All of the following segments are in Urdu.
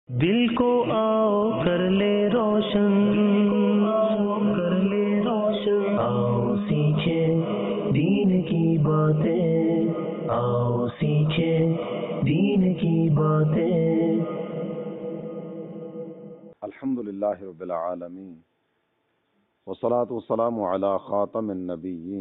دل کو آؤ کر لے روشن، کر لے روشن، آؤ سیکھے دین کی باتیں، آؤ سیکھے دین کی باتیں۔ الحمدللہ رب العالمین والصلاة والسلام علی خاتم النبیین،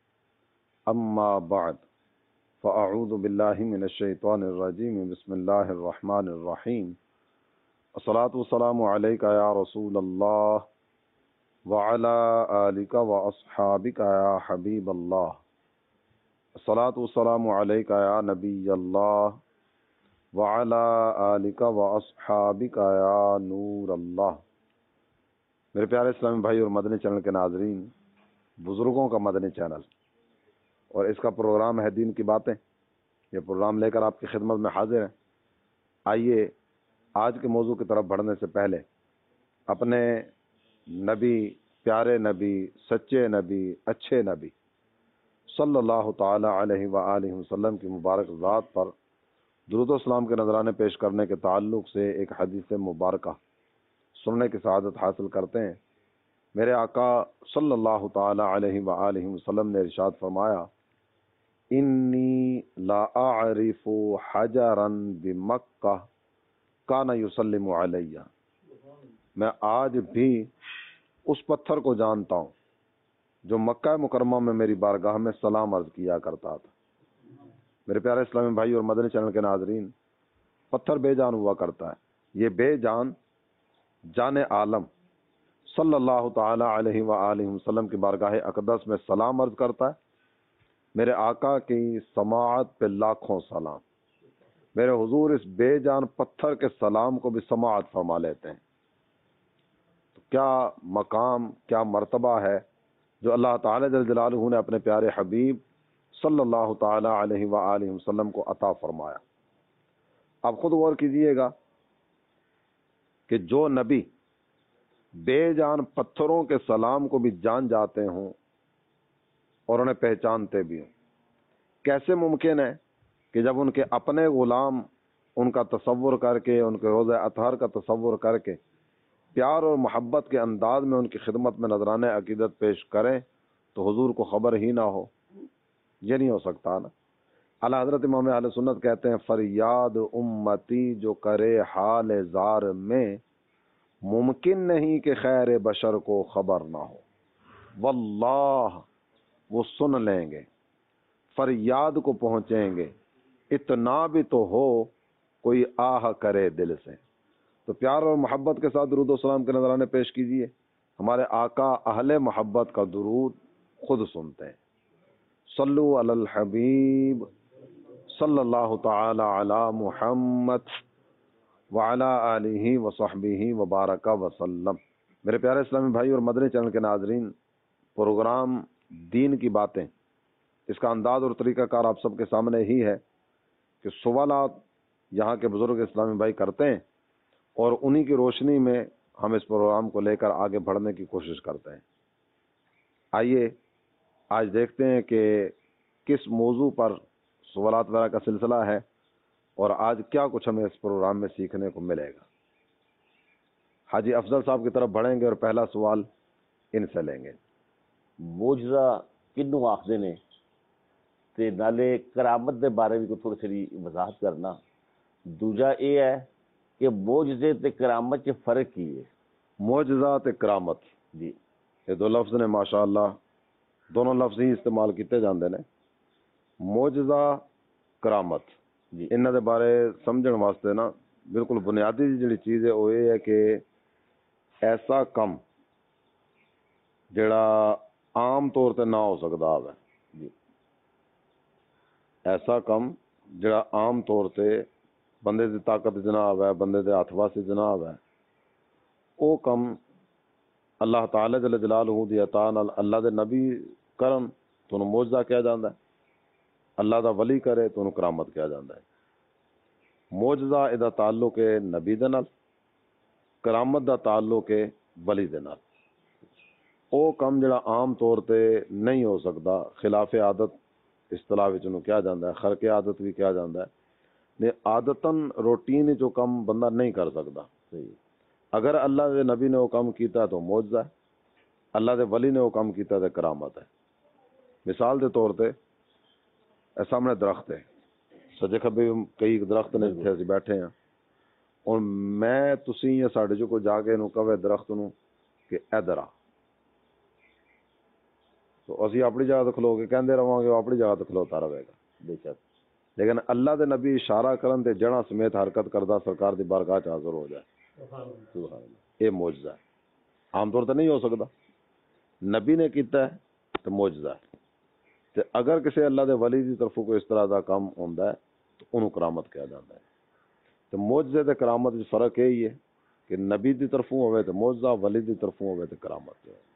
اما بعد فاعوذ باللہ من الشیطان الرجیم، بسم اللہ الرحمن الرحیم۔ الصلاة والسلام علیک یا رسول اللہ وعلی آلک واصحابک یا حبیب اللہ۔ الصلاة والسلام علیک یا نبی اللہ وعلی آلک واصحابک یا نور اللہ۔ میرے پیارے اسلامی بھائی اور مدنی چینل کے ناظرین، بزرگوں کا مدنی چینل اور اس کا پروگرام ہے دین کی باتیں، یہ پروگرام لے کر آپ کی خدمت میں حاضر ہیں۔ آئیے آج کے موضوع کی طرف بڑھنے سے پہلے اپنے نبی، پیارے نبی، سچے نبی، اچھے نبی صلی اللہ تعالی علیہ وآلہ وسلم کی مبارک ذات پر درود و سلام کے نذرانے پیش کرنے کے تعلق سے ایک حدیث مبارکہ سننے کی سعادت حاصل کرتے ہیں۔ میرے آقا صلی اللہ تعالی علیہ وآلہ وسلم نے ارشاد فرمایا، انی لا اعرف حجرا بمکہ کان یسلم علیہ، میں آج بھی اس پتھر کو جانتا ہوں جو مکہ مکرمہ میں میری بارگاہ میں سلام عرض کیا کرتا تھا۔ میرے پیارے اسلامی بھائی اور مدنی چینل کے ناظرین، پتھر بے جان ہوا کرتا ہے، یہ بے جان جان عالم صلی اللہ تعالی علیہ وآلہ وسلم کی بارگاہ اقدس میں سلام عرض کرتا ہے۔ میرے آقا کی سماعت پہ لاکھوں سلام، میرے حضور اس بے جان پتھر کے سلام کو بھی سماعت فرما لیتے ہیں۔ تو کیا مقام، کیا مرتبہ ہے جو اللہ تعالی جل جلالہ نے اپنے پیارے حبیب صلی اللہ تعالی علیہ وآلہ وسلم کو عطا فرمایا۔ آپ خود غور کیجئے گا کہ جو نبی بے جان پتھروں کے سلام کو بھی جان جاتے ہوں اور انہیں پہچانتے بھی ہوں، کیسے ممکن ہے کہ جب ان کے اپنے غلام ان کا تصور کر کے، ان کے روضہ اطہر کا تصور کر کے پیار اور محبت کے انداز میں ان کی خدمت میں نذرانے عقیدت پیش کریں تو حضور کو خبر ہی نہ ہو؟ یہ نہیں ہو سکتا نا۔ اعلیٰ حضرت امام اہل سنت کہتے ہیں، فریاد امتی جو کرے حال زار میں، ممکن نہیں کہ خیر بشر کو خبر نہ ہو۔ واللہ وہ سن لیں گے، فریاد کو پہنچیں گے، اتنا بھی تو ہو کوئی آہ کرے دل سے۔ تو پیار اور محبت کے ساتھ درود و سلام کے نذرانے پیش کیجئے۔ ہمارے آقا اہل محبت کا درود خود سنتے ہیں۔ صلو علی الحبیب صلی اللہ تعالی علی محمد وعلی آلہ وصحبہ وبارک وسلم۔ میرے پیارے اسلامی بھائی اور مدنی چینل کے ناظرین، پروگرام دین کی باتیں، اس کا انداز اور طریقہ کار آپ سب کے سامنے ہی ہے کہ سوالات یہاں کے بزرگ اسلامی بھائی کرتے ہیں اور انہی کی روشنی میں ہم اس پروگرام کو لے کر آگے بڑھنے کی کوشش کرتے ہیں۔ آئیے آج دیکھتے ہیں کہ کس موضوع پر سوالات وغیرہ کا سلسلہ ہے اور آج کیا کچھ ہمیں اس پروگرام میں سیکھنے کو ملے گا۔ حاجی افضل صاحب کی طرف بڑھیں گے اور پہلا سوال ان سے لیں گے۔ موجزہ کنوں آخدے نے تے نالے کرامت دے بارے بھی کوئی تھوڑی سی وضاحت کرنا۔ دوجا یہ ہے کہ موجزے تے کرامت چ فرق کی ہے؟ معجزہ تے کرامت، جی یہ دو لفظ نے ماشاءاللہ، دونوں لفظ ہی استعمال کیتے جاندے نے۔ معجزہ، کرامت، جی انہاں دے بارے سمجھن واسطے نا بالکل بنیادی جڑی چیز ہے وہ یہ ہے کہ ایسا کم جڑا عام طور تے نہ ہو سکدا ہے، جی ایسا کم جڑا عام طور تے بندے دی طاقت جناب ہے، بندے دے ہاتھ واسی جناب ہے، او کم اللہ تعالی جل جلالہ دی عطا نال اللہ دے نبی کرن تو انہوں معجزہ کہا جاندا ہے، اللہ دا ولی کرے تو انہوں کرامت کہا جاندا ہے۔ معجزہ ادا تعلق ہے نبی دے نال، کرامت دا تعلق ہے ولی دے نال۔ او کم جڑا عام طور تے نہیں ہو سکدا، خلاف عادت اصطلاح وچ انہوں کہا جاندا ہے، خرق عادت بھی کہا جاندا ہے، نے عادتاً روٹین جو کم بندہ نہیں کر سکتا. صحیح. اگر اللہ دے نبی نے وہ کام کیتا تو معجزہ ہے, اللہ دے ولی نے وہ کام کیتا تو کرامت ہے. مثال دے طور تے سامنے درخت ہے, سجے کھبے کئی درخت نے جتھے اسی بیٹھے ہیں, اور میں تسی یا ساڈے جو کو جا کے نو کہے درخت نو کہ ادھر آ, تو اسی اپنی جگہ تے کھلو کے کہندے رہواں گے, وہ اپنی جگہ تے کھلوتا رہے گا. بے شک. لیکن اللہ دے نبی اشارہ کرن تے جڑاں سمیت حرکت کردا سرکار دی بارگاہ چ حاضر ہو جائے. سبحان اللہ. یہ معجزہ ہے, عام طور تے نہیں ہو سکتا. نبی نے کیتا ہے تو معجزہ ہے. تے اگر کسی اللہ دے ولی دی طرفوں کوئی اس طرح دا کام ہوندا ہے تو انہوں کرامت کہا جاتا ہے. تو معجزے تے کرامت وچ فرق یہی ہے کہ نبی دی طرفوں ہوئے تو معجزہ, ولی دی طرفوں ہوئے تو کرامت ہے.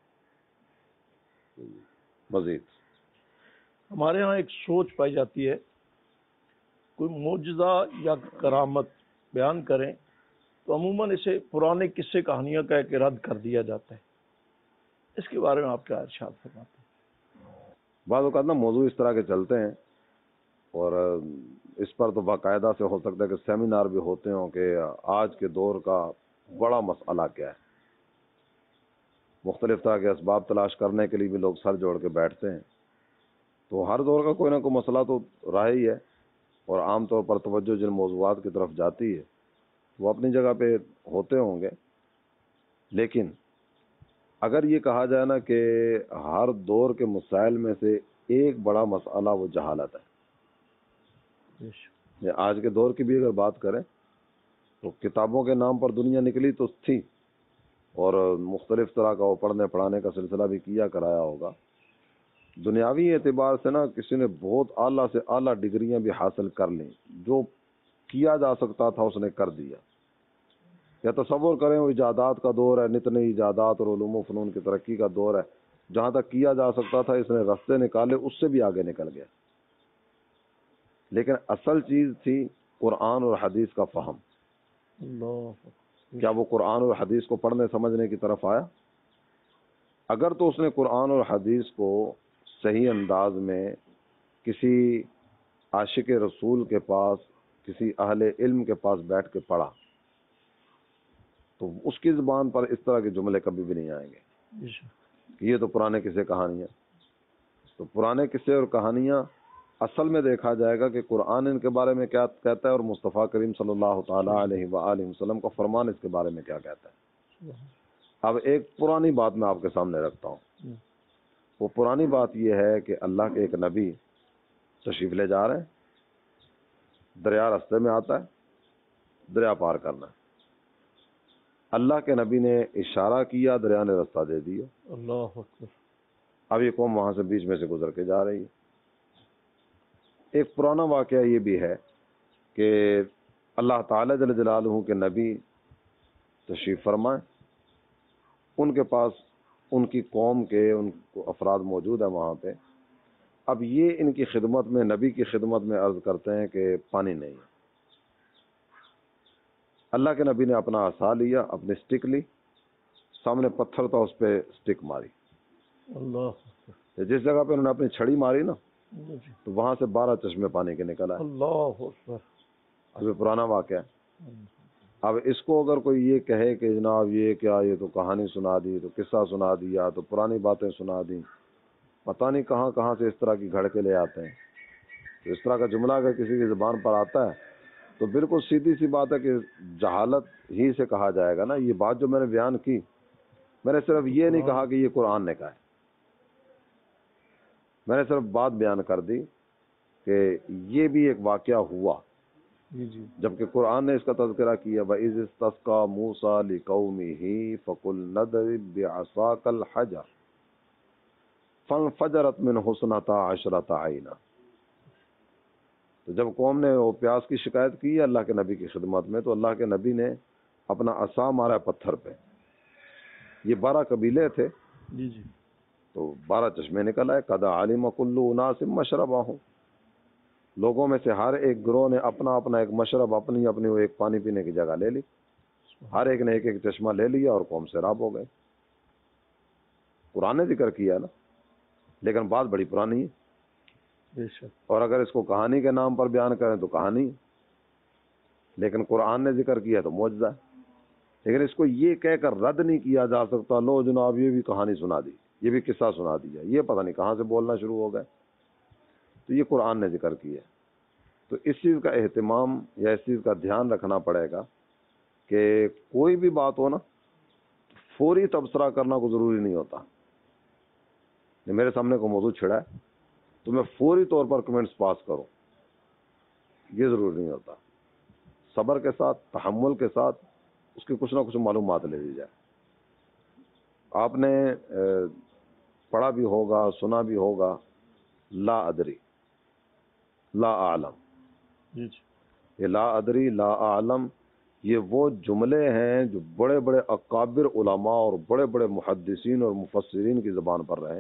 مزید ہمارے ہاں ایک سوچ پائی جاتی ہے, کوئی معجزہ یا کرامت بیان کریں تو عموماً اسے پرانے قصے کہانیاں کہہ کے رد کر دیا جاتا ہے. اس کے بارے میں آپ کیا ارشاد فرماتے ہیں؟ بعض اوقات نا موضوع اس طرح کے چلتے ہیں, اور اس پر تو باقاعدہ سے ہو سکتا ہے کہ سیمینار بھی ہوتے ہوں کہ آج کے دور کا بڑا مسئلہ کیا ہے. مختلف طرح کے اسباب تلاش کرنے کے لیے بھی لوگ سر جوڑ کے بیٹھتے ہیں. تو ہر دور کا کوئی نہ کوئی مسئلہ تو رہا ہی ہے, اور عام طور پر توجہ جن موضوعات کی طرف جاتی ہے وہ اپنی جگہ پہ ہوتے ہوں گے. لیکن اگر یہ کہا جائے نا کہ ہر دور کے مسائل میں سے ایک بڑا مسئلہ وہ جہالت ہے. یہ آج کے دور کی بھی اگر بات کریں تو کتابوں کے نام پر دنیا نکلی تو تھی, اور مختلف طرح کا وہ پڑھنے پڑھانے کا سلسلہ بھی کیا کرایا ہوگا. دنیاوی اعتبار سے نا کسی نے بہت اعلیٰ سے اعلیٰ ڈگریاں بھی حاصل کر لیں, جو کیا جا سکتا تھا اس نے کر دیا. یا تصور کریں وہ ایجادات کا دور ہے, نت نئی ایجادات اور علوم و فنون کی ترقی کا دور ہے, جہاں تک کیا جا سکتا تھا اس نے رستے نکالے, اس سے بھی آگے نکل گیا. لیکن اصل چیز تھی قرآن اور حدیث کا فہم. کیا وہ قرآن اور حدیث کو پڑھنے سمجھنے کی طرف آیا؟ اگر تو اس نے قرآن اور حدیث کو صحیح انداز میں کسی عاشق رسول کے پاس, کسی اہل علم کے پاس بیٹھ کے پڑھا تو اس کی زبان پر اس طرح کے جملے کبھی بھی نہیں آئیں گے کہ یہ تو پرانے قصے کہانیاں. تو پرانے قصے اور کہانیاں اصل میں دیکھا جائے گا کہ قرآن ان کے بارے میں کیا کہتا ہے, اور مصطفیٰ کریم صلی اللہ تعالیٰ علیہ وآلہ وسلم کا فرمان اس کے بارے میں کیا کہتا ہے. اب ایک پرانی بات میں آپ کے سامنے رکھتا ہوں. وہ پرانی بات یہ ہے کہ اللہ کے ایک نبی تشریف لے جا رہے ہیں, دریا راستے میں آتا ہے, دریا پار کرنا ہے. اللہ کے نبی نے اشارہ کیا, دریا نے راستہ دے دیا. اللہ اکبر. اب یہ قوم وہاں سے بیچ میں سے گزر کے جا رہی ہے. ایک پرانا واقعہ یہ بھی ہے کہ اللہ تعالیٰ جل جلالہ کے نبی تشریف فرمائیں, ان کے پاس ان کی قوم کے ان افراد موجود ہیں وہاں پہ. اب یہ ان کی خدمت میں, نبی کی خدمت میں عرض کرتے ہیں کہ پانی نہیں ہے. اللہ کے نبی نے اپنا عصا لیا, اپنی سٹک لی, سامنے پتھر تھا اس پہ سٹک ماری. اللہ جس جگہ پہ انہوں نے اپنی چھڑی ماری نا تو وہاں سے 12 چشمے پانی کے نکل آئے. اللہ اکبر. اب یہ پرانا واقعہ ہے. اب اس کو اگر کوئی یہ کہے کہ جناب یہ کیا, یہ تو کہانی سنا دی, تو قصہ سنا دیا, تو پرانی باتیں سنا دی, پتہ نہیں کہاں کہاں سے اس طرح کی گھڑ کے لے آتے ہیں. تو اس طرح کا جملہ اگر کسی کی زبان پر آتا ہے تو بالکل سیدھی سی بات ہے کہ جہالت ہی سے کہا جائے گا نا. یہ بات جو میں نے بیان کی, میں نے صرف یہ نہیں کہا کہ یہ قرآن نے کہا ہے, میں نے صرف بات بیان کر دی کہ یہ بھی ایک واقعہ ہوا, جبکہ قرآن نے اس کا تذکرہ کیا. وَإِذِ اسْتَسْقَىٰ مُوسَىٰ لِقَوْمِهِ فَقُلْ نَضْرِب بِّعَصَاكَ الْحَجَرَ فَانفَجَرَتْ مِنْهُ اثْنَتَا عَشْرَةَ عَيْنًا. تو جب قوم نے وہ پیاس کی شکایت کی اللہ کے نبی کی خدمت میں, تو اللہ کے نبی نے اپنا عصا مارا پتھر پہ. یہ 12 قبیلے تھے, تو 12 چشمے نکل آئے. قَدْ عَلِمَ كُلُّ أُنَاسٍ مَّشْرَبَهُمْ. لوگوں میں سے ہر ایک گروہ نے اپنا اپنا ایک مشرب, اپنی اپنی وہ ایک پانی پینے کی جگہ لے لی. ہر ایک نے ایک ایک چشمہ لے لیا اور قوم سیراب ہو گئے. قرآن نے ذکر کیا نا, لیکن بات بڑی پرانی ہے. اور اگر اس کو کہانی کے نام پر بیان کریں تو کہانی, لیکن قرآن نے ذکر کیا تو معجزہ ہے. لیکن اس کو یہ کہہ کر رد نہیں کیا جا سکتا لو جناب یہ بھی کہانی سنا دی, یہ بھی قصہ سنا دیا, یہ پتہ نہیں کہاں سے بولنا شروع ہو گئے. تو یہ قرآن نے ذکر کیا. تو اس چیز کا اہتمام یا اس چیز کا دھیان رکھنا پڑے گا کہ کوئی بھی بات ہو نا فوری تبصرہ کرنا کو ضروری نہیں ہوتا. میرے سامنے کو موضوع چھڑا ہے تو میں فوری طور پر کمنٹس پاس کروں, یہ ضروری نہیں ہوتا. صبر کے ساتھ, تحمل کے ساتھ اس کی کچھ نہ کچھ معلومات لے لی جائے. آپ نے پڑھا بھی ہوگا, سنا بھی ہوگا, لا ادری لا اعلم. یہ لا ادری لا اعلم یہ وہ جملے ہیں جو بڑے بڑے اکابر علماء اور بڑے بڑے محدثین اور مفسرین کی زبان پر رہے.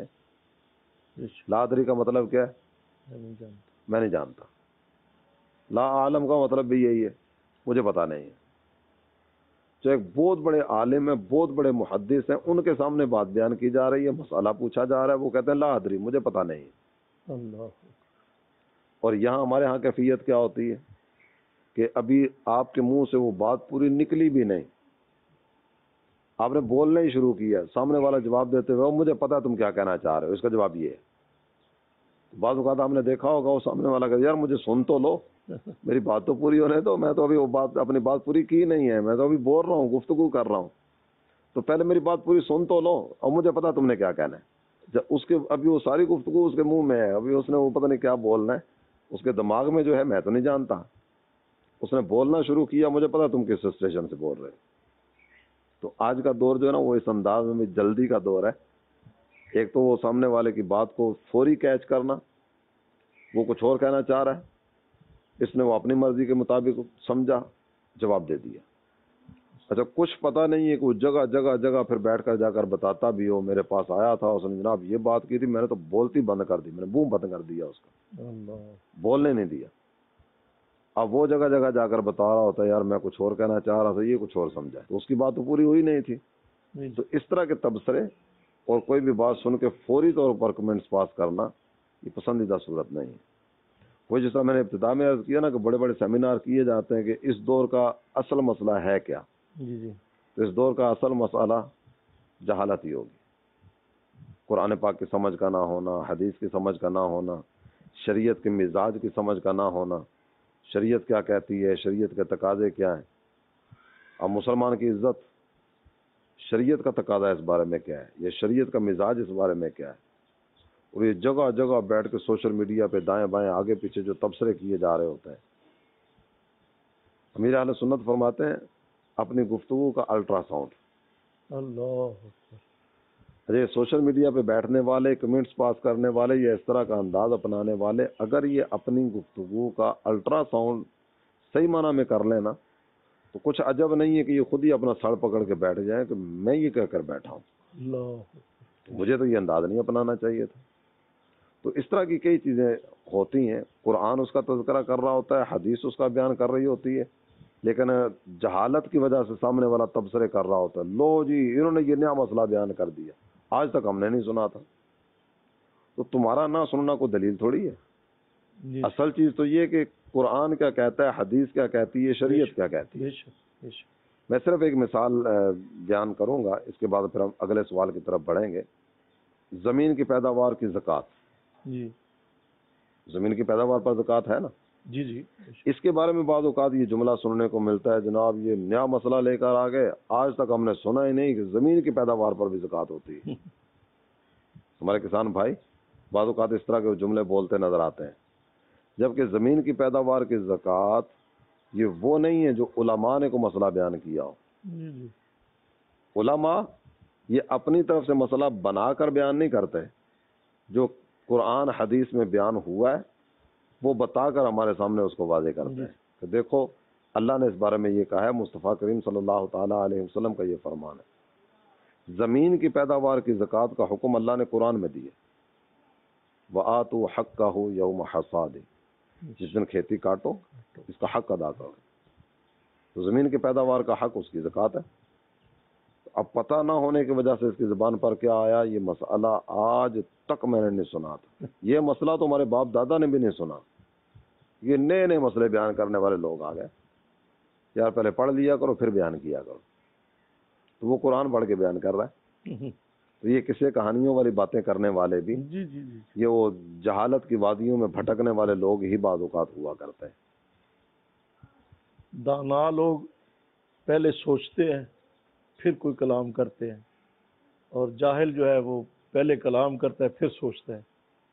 لا ادری کا مطلب کیا ہے؟ میں نہیں جانتا. لا عالم کا مطلب بھی یہی ہے, مجھے پتا نہیں ہے. جو ایک بہت بڑے عالم ہیں, بہت بڑے محدث ہیں, ان کے سامنے بات بیان کی جا رہی ہے, مسئلہ پوچھا جا رہا ہے, وہ کہتے ہیں لا ادری مجھے پتا نہیں ہے. اور یہاں ہمارے ہاں کیفیت کیا ہوتی ہے کہ ابھی آپ کے منہ سے وہ بات پوری نکلی بھی نہیں, آپ نے بولنا ہی شروع کیا, سامنے والا جواب دیتے ہوئے مجھے پتا تم کیا کہنا چاہ رہے ہو, اس کا جواب یہ ہے. بعض اوقات آپ نے دیکھا ہوگا وہ سامنے والا کہ یار مجھے سن تو لو, میری بات تو پوری ہونے دو, میں تو ابھی وہ بات اپنی بات پوری کی نہیں ہے, میں تو ابھی بول رہا ہوں, گفتگو کر رہا ہوں, تو پہلے میری بات پوری سن تو لو اور مجھے پتا تم نے کیا کہنا ہے. جب اس کے ابھی وہ ساری گفتگو اس کے منہ میں ہے, ابھی اس نے وہ پتہ نہیں کیا بولنا ہے, اس کے دماغ میں جو ہے میں تو نہیں جانتا, اس نے بولنا شروع کیا, مجھے پتا تم کس اسٹیشن سے بول رہے. تو آج کا دور جو ہے نا وہ اس انداز میں جلدی کا دور ہے. ایک تو وہ سامنے والے کی بات کو فوری کیچ کرنا, وہ کچھ اور کہنا چاہ رہا ہے, اس نے وہ اپنی مرضی کے مطابق سمجھا, جواب دے دیا. اچھا کچھ پتہ نہیں ہے کہ وہ جگہ جگہ جگہ پھر بیٹھ کر جا کر بتاتا بھی ہو, میرے پاس آیا تھا اس نے جناب یہ بات کی تھی, میں نے تو بولتی بند کر دی, میں نے منہ بند کر دیا, اس کا بولنے نہیں دیا. اب وہ جگہ جگہ جا کر بتا رہا ہوتا ہے یار میں کچھ اور کہنا چاہ رہا تھا, یہ کچھ اور سمجھا, تو اس کی بات تو پوری ہوئی نہیں تھی. تو اس طرح کے تبصرے اور کوئی بھی بات سن کے فوری طور پر کمنٹس پاس کرنا یہ پسندیدہ صورت نہیں ہے. وہ جس طرح میں نے ابتدا میں عرض کیا نا کہ بڑے بڑے سیمینار کیے جاتے ہیں کہ اس دور کا اصل مسئلہ ہے کیا, تو اس دور کا اصل مسئلہ جہالت ہی ہوگی. قرآن پاک کی سمجھ کا نہ ہونا, حدیث کی سمجھ کا نہ ہونا, شریعت کے مزاج کی سمجھ کا نہ ہونا, شریعت کیا کہتی ہے, شریعت کے تقاضے کیا ہیں. اب مسلمان کی عزت شریعت کا تقاضا اس بارے میں کیا ہے, یہ شریعت کا مزاج اس بارے میں کیا ہے. اور یہ جگہ جگہ بیٹھ کے سوشل میڈیا پہ دائیں بائیں آگے پیچھے جو تبصرے کیے جا رہے ہوتے ہیں. امیر اہل سنت فرماتے ہیں اپنی گفتگو کا الٹرا ساؤنڈ. یہ سوشل میڈیا پہ بیٹھنے والے, کمنٹس پاس کرنے والے, یا اس طرح کا انداز اپنانے والے اگر یہ اپنی گفتگو کا الٹرا ساؤنڈ صحیح معنی میں کر لینا تو کچھ عجب نہیں ہے کہ یہ خود ہی اپنا سر پکڑ کے بیٹھ جائیں کہ میں یہ کہہ کر بیٹھا ہوں, مجھے تو یہ انداز نہیں اپنانا چاہیے تھا. تو اس طرح کی کئی چیزیں ہوتی ہیں. قرآن اس کا تذکرہ کر رہا ہوتا ہے, حدیث اس کا بیان کر رہی ہوتی ہے, لیکن جہالت کی وجہ سے سامنے والا تبصرے کر رہا ہوتا ہے, لو جی انہوں نے یہ نیا مسئلہ بیان کر دیا, آج تک ہم نے نہیں سنا تھا. تو تمہارا نہ سننا کوئی دلیل تھوڑی ہے. اصل چیز تو یہ کہ قرآن کیا کہتا ہے, حدیث کیا کہتی ہے, شریعت کیا کہتی ہے. میں صرف ایک مثال بیان کروں گا, اس کے بعد پھر ہم اگلے سوال کی طرف بڑھیں گے. زمین کی پیداوار کی زکوٰۃ, زمین کی پیداوار پر زکوٰۃ ہے نا, اس کے بارے میں بعض اوقات یہ جملہ سننے کو ملتا ہے جناب یہ نیا مسئلہ لے کر آ گئے, آج تک ہم نے سنا ہی نہیں کہ زمین کی پیداوار پر بھی زکوٰۃ ہوتی ہے. ہمارے کسان بھائی بعض اوقات اس طرح کے جملے بولتے نظر آتے ہیں, جبکہ زمین کی پیداوار کی زکوٰۃ یہ وہ نہیں ہے جو علماء نے کو مسئلہ بیان کیا ہو. علماء یہ اپنی طرف سے مسئلہ بنا کر بیان نہیں کرتے, جو قرآن حدیث میں بیان ہوا ہے وہ بتا کر ہمارے سامنے اس کو واضح کرتے ہیں کہ دیکھو اللہ نے اس بارے میں یہ کہا ہے, مصطفیٰ کریم صلی اللہ تعالیٰ علیہ وسلم کا یہ فرمان ہے. زمین کی پیداوار کی زکوٰۃ کا حکم اللہ نے قرآن میں دیا, وَآتُوا حَقَّهُ يَوْمَ حَصَادِهِ, جس دن کھیتی کاٹو اس کا حق ادا کرو. تو زمین کی پیداوار کا حق اس کی زکوٰۃ ہے. اب پتہ نہ ہونے کی وجہ سے اس کی زبان پر کیا آیا, یہ مسئلہ آج تک میں نے نہیں سنا تھا, یہ مسئلہ تو ہمارے باپ دادا نے بھی نہیں سنا, یہ نئے نئے مسئلے بیان کرنے والے لوگ آ گئے. یار پہلے پڑھ لیا کرو پھر بیان کیا کرو، تو وہ قرآن پڑھ کے بیان کر رہا ہے۔ تو یہ قصے کہانیوں والی باتیں کرنے والے بھی جی جی جی یہ وہ جہالت کی وادیوں میں بھٹکنے والے لوگ ہی بعض اوقات ہوا کرتے ہیں۔ دانا لوگ پہلے سوچتے ہیں پھر کوئی کلام کرتے ہیں، اور جاہل جو ہے وہ پہلے کلام کرتا ہے پھر سوچتا ہے۔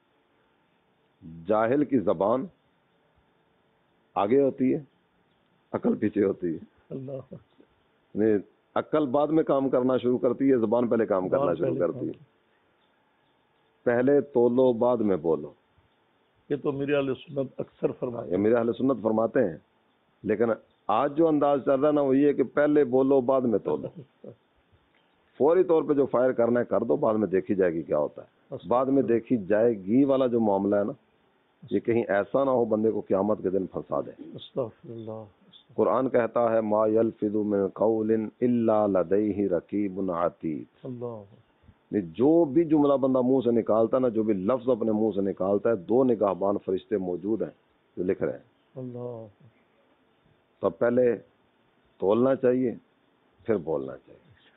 جاہل کی زبان آگے ہوتی ہے، عقل پیچھے ہوتی ہے، اللہ یعنی عقل بعد میں کام کرنا شروع کرتی ہے، زبان پہلے کام کرنا شروع کرتی ہے۔ پہلے تولو بعد میں بولو، یہ تو میرے اہل سنت اکثر فرماتے یہ میرے اہل سنت فرماتے ہیں، لیکن آج جو انداز چل رہا ہے نا وہ یہ ہے کہ پہلے بولو بعد میں تولو، فوری طور پہ جو فائر کرنا ہے کر دو، بعد میں دیکھی جائے گی کیا ہوتا ہے، بعد میں دیکھی جائے گی والا جو معاملہ ہے نا یہ کہیں ایسا نہ ہو بندے کو قیامت کے دن پھنسا دے۔ استغفر اللہ۔ قرآن کہتا ہے ما یلفظ من قول الا لدیہ رقیب عتید، اللہ جو بھی جملہ بندہ منہ سے نکالتا ہے نا، جو بھی لفظ اپنے منہ سے نکالتا ہے، 2 نگہبان فرشتے موجود ہیں جو لکھ رہے ہیں۔ اللہ تو پہلے تولنا چاہیے پھر بولنا چاہیے۔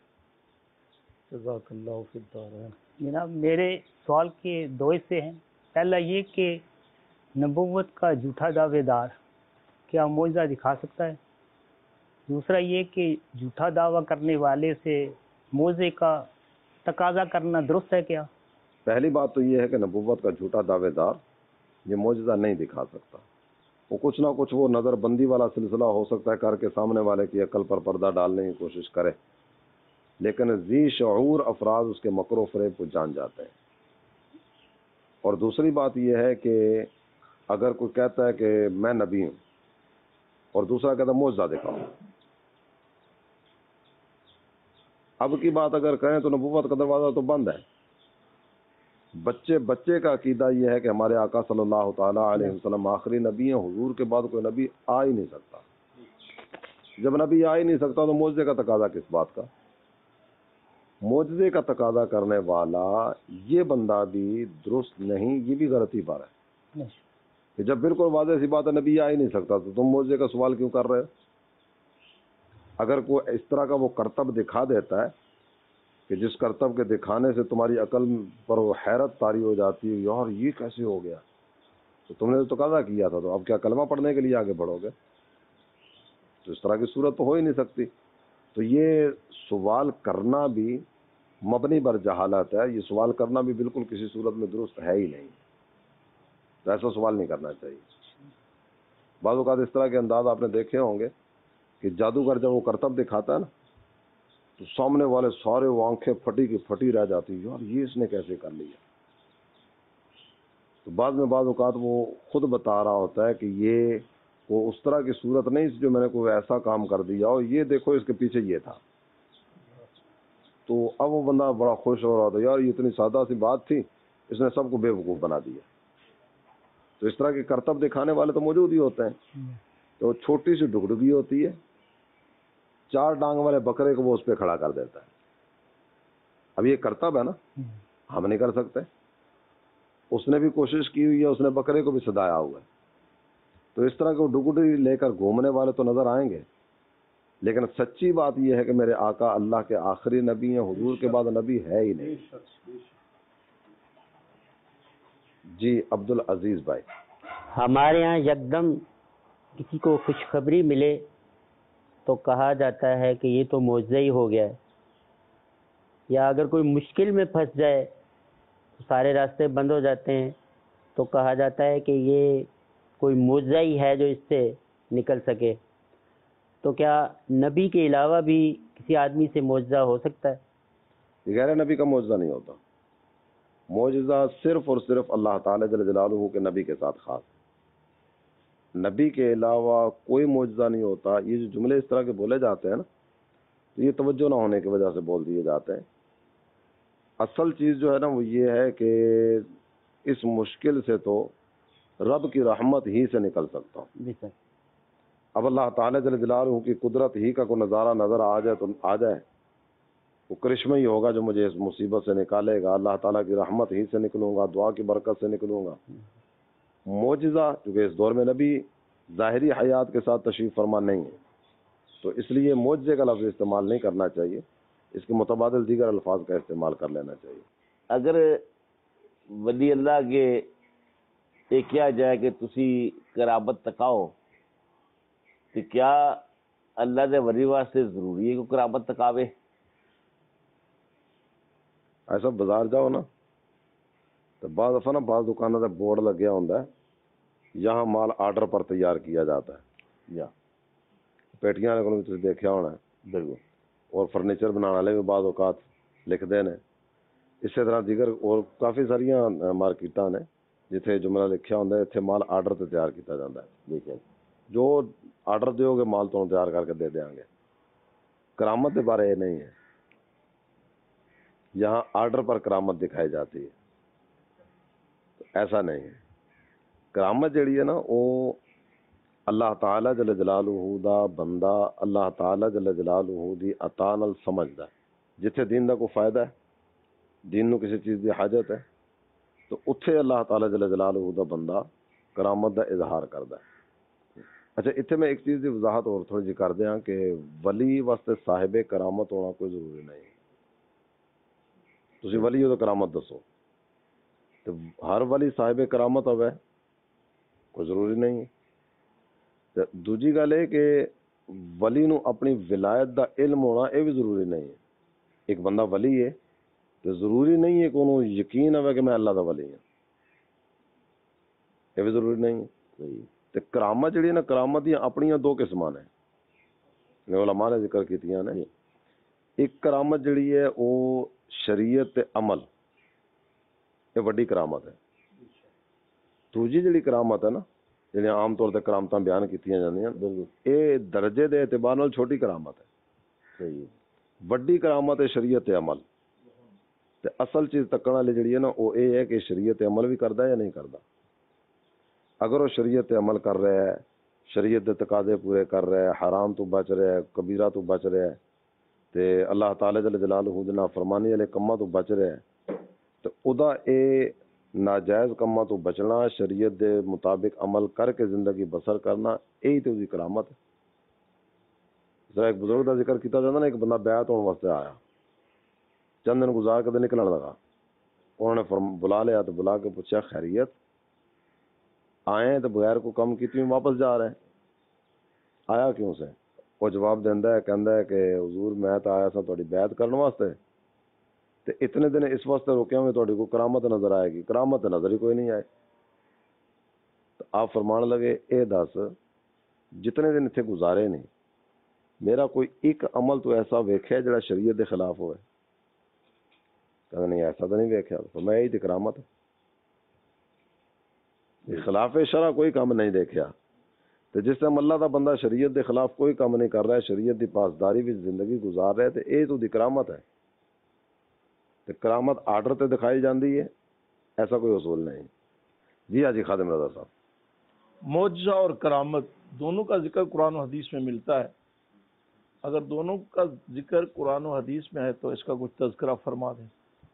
جزاک اللہ فی الدارین۔ جناب میرے سوال کے 2 حصے ہیں۔ پہلا یہ کہ نبوت کا جھوٹا دعوے دار کیا معجزہ دکھا سکتا ہے؟ دوسرا یہ کہ جھوٹا دعویٰ کرنے والے سے معجزے کا تقاضا کرنا درست ہے کیا؟ پہلی بات تو یہ ہے کہ نبوت کا جھوٹا دعوے دار یہ معجزہ نہیں دکھا سکتا، وہ کچھ نہ کچھ وہ نظر بندی والا سلسلہ ہو سکتا ہے کر کے سامنے والے کی عقل پر پردہ ڈالنے کی کوشش کرے، لیکن ذی شعور افراد اس کے مکر و فریب کو جان جاتے ہیں۔ اور دوسری بات یہ ہے کہ اگر کوئی کہتا ہے کہ میں نبی ہوں اور دوسرا کہتا ہے معجزہ دکھاؤ، اب کی بات اگر کہیں تو نبوت کا دروازہ تو بند ہے۔ بچے کا عقیدہ یہ ہے کہ ہمارے آقا صلی اللہ تعالیٰ علیہ وسلم آخری نبی ہیں، حضور کے بعد کوئی نبی آ ہی نہیں سکتا۔ جب نبی آ ہی نہیں سکتا تو معجزے کا تقاضا کس بات کا؟ معجزے کا تقاضا کرنے والا یہ بندہ بھی درست نہیں، یہ بھی غلطی پر ہے کہ جب بالکل واضح سی بات ہے نبی آ ہی نہیں سکتا تو تم معجزے کا سوال کیوں کر رہے ہو؟ اگر کوئی اس طرح کا وہ کرتب دکھا دیتا ہے کہ جس کرتب کے دکھانے سے تمہاری عقل پر وہ حیرت طاری ہو جاتی ہے، یار یہ کیسے ہو گیا، تو تم نے تو تقاضا کیا تھا، تو اب کیا کلمہ پڑھنے کے لیے آگے بڑھو گے؟ تو اس طرح کی صورت تو ہو ہی نہیں سکتی۔ تو یہ سوال کرنا بھی مبنی بر جہالت ہے، یہ سوال کرنا بھی بالکل کسی صورت میں درست ہے ہی نہیں، تو ایسا سوال نہیں کرنا چاہیے۔ بعض اوقات اس طرح کے انداز آپ نے دیکھے ہوں گے کہ جادوگر جب وہ کرتب دکھاتا ہے نا تو سامنے والے سارے وہ آنکھیں پھٹی کی پھٹی رہ جاتی ہیں، یار یہ اس نے کیسے کر لیا۔ تو بعد اوقات وہ خود بتا رہا ہوتا ہے کہ یہ وہ اس طرح کی صورت نہیں جو میں نے کوئی ایسا کام کر دیا اور یہ دیکھو اس کے پیچھے یہ تھا۔ تو اب وہ بندہ بڑا خوش ہو رہا تھا، یار یہ اتنی سادہ سی بات تھی، اس نے سب کو بے وقوف بنا دیا۔ تو اس طرح کے کرتب دکھانے والے تو موجود ہی ہوتے ہیں۔ تو چھوٹی سی ڈگڈگی ہوتی ہے، 4 ڈانگ والے بکرے کو وہ اس پہ کھڑا کر دیتا ہے۔ اب یہ کرتب ہے نا، ہم نہیں کر سکتے، اس نے بھی کوشش کی ہوئی ہے، اس نے بکرے کو بھی سدایا ہوا ہے۔ تو اس طرح کے ڈگڈگی لے کر گھومنے والے تو نظر آئیں گے، لیکن سچی بات یہ ہے کہ میرے آقا اللہ کے آخری نبی ہیں، حضور کے بعد نبی ہے ہی نہیں۔ جی عبدالعزیز بھائی، ہمارے یہاں یکدم کسی کو خوشخبری ملے تو کہا جاتا ہے کہ یہ تو معجزہ ہی ہو گیا ہے، یا اگر کوئی مشکل میں پھنس جائے تو سارے راستے بند ہو جاتے ہیں تو کہا جاتا ہے کہ یہ کوئی معجزہ ہی ہے جو اس سے نکل سکے۔ تو کیا نبی کے علاوہ بھی کسی آدمی سے معجزہ ہو سکتا ہے؟ یہ غیر نبی کا معجزہ نہیں ہوتا، معجزہ صرف اور صرف اللہ تعالی جل جلالہ کے نبی کے ساتھ خاص، نبی کے علاوہ کوئی معجزہ نہیں ہوتا۔ یہ جو جملے اس طرح کے بولے جاتے ہیں نا، تو یہ توجہ نہ ہونے کی وجہ سے بول دیے جاتے ہیں۔ اصل چیز جو ہے نا وہ یہ ہے کہ اس مشکل سے تو رب کی رحمت ہی سے نکل سکتا ہوں۔ جی سر۔ اب اللہ تعالی جل جلالہ کی قدرت ہی کا کوئی نظارہ نظر آ جائے تو آ جائے، وہ کرشمہ ہی ہوگا جو مجھے اس مصیبت سے نکالے گا، اللہ تعالیٰ کی رحمت ہی سے نکلوں گا، دعا کی برکت سے نکلوں گا۔ معجزہ کیونکہ اس دور میں نبی ظاہری حیات کے ساتھ تشریف فرما نہیں ہے، تو اس لیے معجزے کا لفظ استعمال نہیں کرنا چاہیے، اس کے متبادل دیگر الفاظ کا استعمال کر لینا چاہیے۔ اگر ولی اللہ کے یہ کیا جائے کہ تسی کرامت تکاؤ، تو کیا اللہ دے ولی واسطے ضروری ہے کہ کرامت تکاوے؟ ایسا بازار جاؤ نا تو بعض دفعہ نا بعض دکانوں سے بورڈ لگیا ہوتا ہے یہاں مال آرڈر پر تیار کیا جاتا ہے، یا پیٹیاں کو بھی دیکھا ہونا ہے، بالکل، اور فرنیچر بنانے والے بھی بعض اوقات لکھتے ہیں۔ اسی طرح دیگر اور کافی ساریاں مارکیٹاں نے جتھے جملہ لکھیا ہوتا ہے اتنے مال آرڈر تے تیار کیتا جاتا ہے، بے شک، جو آرڈر دیو گے مال تو تیار کر کے دے دیں گے۔ کرامت کے بارے یہ نہیں ہے، یہاں آرڈر پر کرامت دکھائی جاتی ہے، تو ایسا نہیں ہے۔ کرامت جڑی ہے نا وہ اللہ تعالی جل جلالہ دا بندہ اللہ تعالی جل جلالہ دی عطا نال سمجھدا ہے۔ جتھے دین دا کوئی فائدہ ہے، دین نو کسی چیز دی حاجت ہے، تو اتھے اللہ تعالی جل جلالہ دا بندہ کرامت دا اظہار کردا ہے۔ اچھا اتنے میں ایک چیز کی وضاحت اور تھوڑی جی کر دیا کہ ولی واسطے صاحب کرامت ہونا کوئی ضروری نہیں ہے۔ تسی ولی ہو تو کرامت دسو، تو ہر ولی صاحب کرامت ہوئے کوئی ضروری نہیں ہے۔ دوجی گل ہے کہ ولی نو اپنی ولایت دا علم ہونا یہ بھی ضروری نہیں ہے۔ ایک بندہ ولی ہے تو ضروری نہیں ہے کہ انہوں یقین ہوئے کہ میں اللہ دا ولی ہوں، یہ بھی ضروری نہیں ہے۔ صحیح، تے کرامت جڑی ہے نا، کرامت دی اپنی دو قسم نے، علماء نے ذکر کیتیاں نے۔ ایک کرامت جڑی ہے وہ شریعت تے عمل، یہ وڈی کرامت ہے۔ دوجی جڑی کرامت ہے نا، جڑی عام طور تے کرامتاں بیان کیتیاں جاندیاں، یہ درجے دے اعتبار نال چھوٹی کرامت ہے۔ صحیح، وڈی کرامت ہے شریعت تے عمل، تے اصل چیز تکن والی جڑی ہے نا وہ یہ ہے کہ شریعت تے عمل بھی کردا ہے یا نہیں کردا۔ اگر وہ شریعت تے عمل کر رہا ہے، شریعت دے تقاضے پورے کر رہا ہے، حرام تو بچ رہا ہے، کبیرہ تو بچ رہا ہے، تے اللہ تعالی جل جلالہ دے نافرمانی والے کماں تو بچ رہا ہے، تو ادا اے ناجائز کماں تو بچنا، شریعت دے مطابق عمل کر کے زندگی بسر کرنا، یہی تو دی کرامت ہے۔ ذرا ایک بزرگ دا ذکر کیتا جاتا نا، ایک بندہ بیعت ہونے واسطے آیا، چند دن گزار کے نکلنے لگا، انہوں نے بلا لیا تو بلا کے پوچھا خیریت، آئے ہیں تو بغیر کو کم کیتی ہوں واپس جا رہے ہیں، آیا کیوں سے؟ وہ جواب دینا ہے، کہندا ہے کہ حضور میں تو آیا سا تھوڑی بیعت کرنے واسطے، تے اتنے دن اس واسطے روکیا میں تھوڑی کو کرامت نظر آئے گی، کرامت نظر ہی کوئی نہیں آئے۔ تو آپ فرمان لگے اے دس جتنے دن اتنے گزارے نہیں میرا کوئی ایک عمل تو ایسا ویکھیا جڑا شریعت دے خلاف ہوئے؟ کہنا نہیں ایسا تو نہیں ویکھیا۔ تو میں یہی تے کرامت خلاف شرع کوئی کام نہیں دیکھیا۔ تو جس ٹائم اللہ دا بندہ شریعت دے خلاف کوئی کام نہیں کر رہا ہے، شریعت دی پاسداری بھی زندگی گزار رہا ہے، تو یہ تو دی کرامت ہے۔ تو کرامت آرڈر تے دکھائی جاندی ہے، ایسا کوئی اصول نہیں۔ جی ہاں جی خادم رضا صاحب۔ معجزہ اور کرامت دونوں کا ذکر قرآن و حدیث میں ملتا ہے، اگر دونوں کا ذکر قرآن و حدیث میں ہے تو اس کا کچھ تذکرہ فرما دیں۔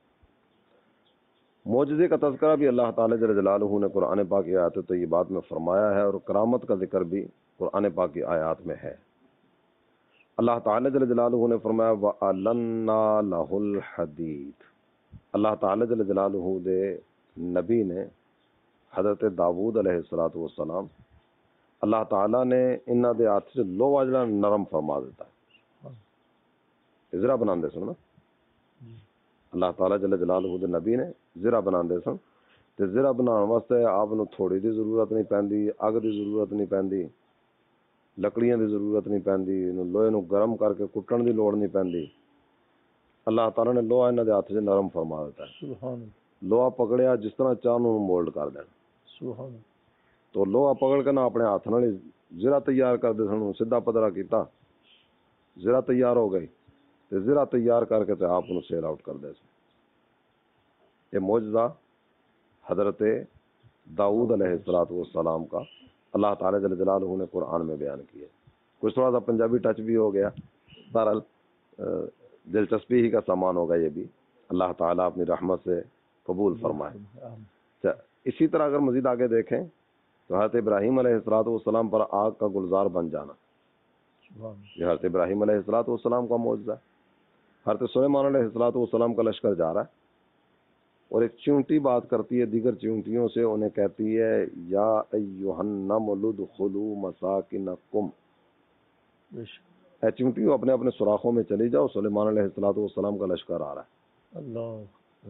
معجزے کا تذکرہ بھی اللہ تعالی جل جلالہ نے قرآن پاک کی آیات طیبات میں فرمایا ہے، اور کرامت کا ذکر بھی قرآن پاک کی آیات میں ہے۔ اللہ تعالی جل جلالہ نے فرمایا وَأَلَنَّا لَهُ الْحَدِيدِ۔ اللہ تعالی جل جلالہ دے نبی نے حضرت داؤد علیہ السلام اللہ تعالی نے انہاں دے ہاتھ سے لوہا جڑا نرم فرما دیتا ہے، زرا بناندے سن نا، اللہ تعالی جل جلالہ دے نبی نے زرا بناندے سن، تے زرا بناਉਣ واسطے آپ نو تھوڑی دی ضرورت نہیں پیندی، اگ دی ضرورت نہیں پیندی، لکڑیاں دی ضرورت نہیں پیندی، لوہے نو گرم کر کے کٹن دی لوڑ نہیں پیندی۔ اللہ تعالی نے لوہا انہاں دے ہاتھ سے نرم فرما دیتا ہے، سبحان اللہ، لوہا پکڑیا جس طرح چاہوں مولڈ کر دینا، سبحان اللہ، تو لوہا پکڑ کے نہ اپنے ہاتھ نال زرا تیار کر دے سن، سیدھا پدرا کیتا، زرا تیار ہو گئی، تے زرا تیار کر کے تے آپ نو سیل آؤٹ کر دے سن۔ یہ معجزہ حضرت داؤد علیہ السلام کا اللہ تعالی جل جلالہ نے قرآن میں بیان کیا۔ کچھ تھوڑا سا پنجابی ٹچ بھی ہو گیا، بہرحال دلچسپی ہی کا سامان ہوگا یہ بھی، اللہ تعالیٰ اپنی رحمت سے قبول فرمائے۔ اسی طرح اگر مزید آگے دیکھیں تو حضرت ابراہیم علیہ السلام پر آگ کا گلزار بن جانا، سبحان یہ حضرت ابراہیم علیہ السلام کا معجزہ ہے. حضرت سلیمان علیہ السلام کا لشکر جا رہا ہے اور ایک چونٹی بات کرتی ہے دیگر چونٹیوں سے, انہیں کہتی ہے یا ایھا النمل ادخلوا مساکنکم, بے شک. اے چونٹیوں اپنے اپنے سوراخوں میں چلی جاؤ, سلیمان علیہ السلام کا لشکر آ رہا ہے. اللہ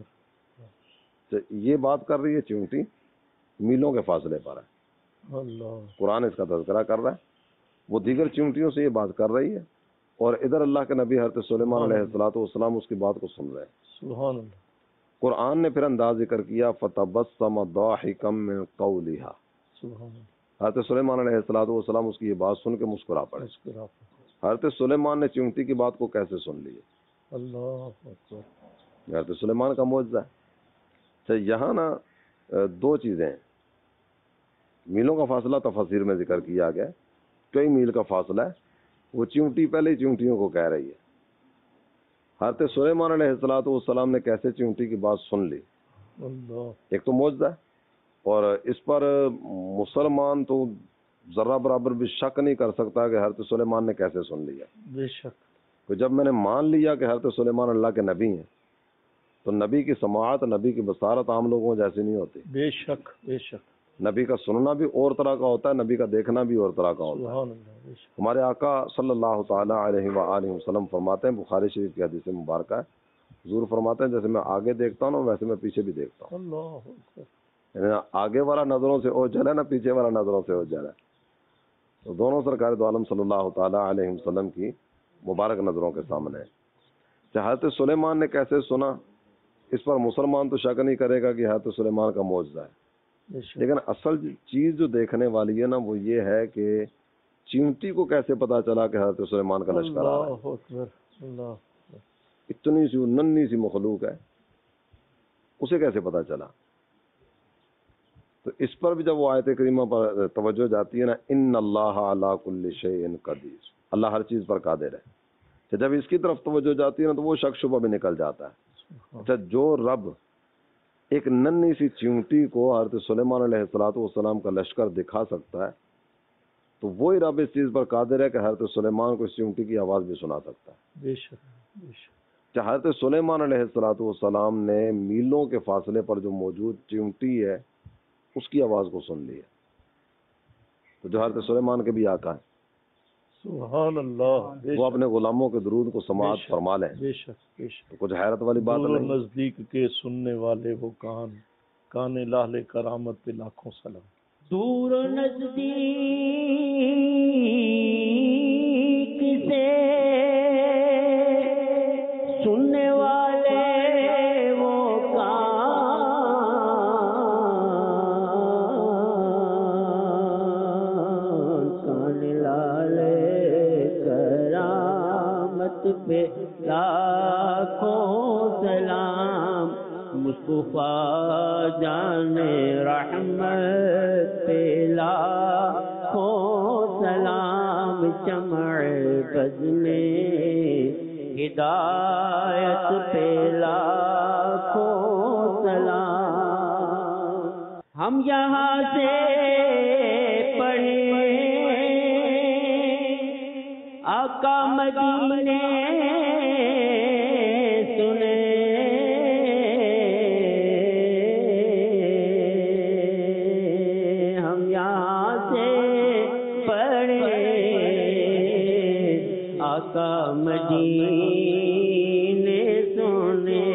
تو یہ بات کر رہی ہے چونٹی, میلوں کے فاصلے پر ہے. اللہ قرآن اس کا تذکرہ کر رہا ہے, وہ دیگر چونٹیوں سے یہ بات کر رہی ہے اور ادھر اللہ کے نبی حضرت سلیمان علیہ السلام اس کی بات کو سن رہے ہیں. سبحان اللہ. قرآن نے پھر انداز ذکر کیا فتبسم ضاحکا من قولها, سبحان اللہ. حضرت سلیمان علیہ السلام اس کی یہ بات سن کے مسکرا پڑے. حضرت سلیمان نے چونٹی کی بات کو کیسے سن لی؟ اللہ اکبر. حضرت سلیمان کا معجزہ ہے. تو یہاں نا دو چیزیں ہیں. میلوں کا فاصلہ تفسیر میں ذکر کیا گیا, کئی میل کا فاصلہ ہے. وہ چونٹی پہلے ہی چونٹیوں کو کہہ رہی ہے. حضرت سلیمان علیہ السلام نے کیسے چونٹی کی بات سن لی؟ اللہ ایک تو معجزہ ہے, اور اس پر مسلمان تو ذرہ برابر بھی شک نہیں کر سکتا کہ حضرت سلیمان نے کیسے سن لیا. بے شک. تو جب میں نے مان لیا کہ حضرت سلیمان اللہ کے نبی ہیں, تو نبی کی سماعت, نبی کی بصارت عام لوگوں جیسی نہیں ہوتی. بے شک بے شک. نبی کا سننا بھی اور طرح کا ہوتا ہے, نبی کا دیکھنا بھی اور طرح کا ہوتا ہے. سبحان اللہ. بے شک. ہمارے آقا صلی اللہ تعالی علیہ وآلہ وسلم فرماتے ہیں, بخاری شریف کی حدیث مبارکہ ہے, حضور فرماتے ہیں جیسے میں آگے دیکھتا ہوں نا ویسے میں پیچھے بھی دیکھتا ہوں. اللہ اکبر. یعنی آگے والا نظروں سے اوجھل ہے نا, پیچھے والا نظروں سے اوجھل ہے. تو دونوں سرکار دو عالم صلی اللہ تعالی علیہ وسلم کی مبارک نظروں کے سامنے ہے. حضرت سلیمان نے کیسے سنا, اس پر مسلمان تو شک نہیں کرے گا کہ حضرت سلیمان کا معجزہ ہے. بے شک. لیکن اصل چیز جو دیکھنے والی ہے نا وہ یہ ہے کہ چونٹی کو کیسے پتا چلا کہ حضرت سلیمان کا لشکر آ رہا ہے. اللہ اکبر. اللہ اتنی سی ننھی سی مخلوق ہے, اسے کیسے پتا چلا؟ تو اس پر بھی جب وہ آیت کریمہ پر توجہ جاتی ہے نا, ان اللہ علی کل شیء قدیر, اللہ ہر چیز پر قادر ہے. تو جب اس کی طرف توجہ جاتی ہے نا تو وہ شک شبہ بھی نکل جاتا ہے. اچھا, جو رب ایک ننھی سی چونٹی کو حضرت سلیمان علیہ السلام کا لشکر دکھا سکتا ہے, تو وہی رب اس چیز پر قادر ہے کہ حضرت سلیمان کو اس چونٹی کی آواز بھی سنا سکتا ہے. بے شک بے شک. حضرت سلیمان علیہ السلام نے میلوں کے فاصلے پر جو موجود چونٹی ہے اس کی آواز کو سن لی ہے. تو جو حضرت سلیمان کے بھی آقا ہیں, سبحان اللہ. وہ اپنے غلاموں کے درود کو سماعت فرما لیں. بے شک بے شک. تو کچھ حیرت والی بات دور و نہیں. نزدیک کے سننے والے وہ کان لاہل کرامت پہ لاکھوں سلام. دور و نزدیک سے سننے والے وہ کان لال کرامت پہ لاکھوں سلام. مصطفیٰ جان رحمت پہ لاکھوں سلام. شمع بز میں ہدایت پہ لاکھوں سلام. ہم یہاں سے پڑھیں آقا مدینے سنے, ہم یہاں سے پڑھیں آقا مدینے سنے.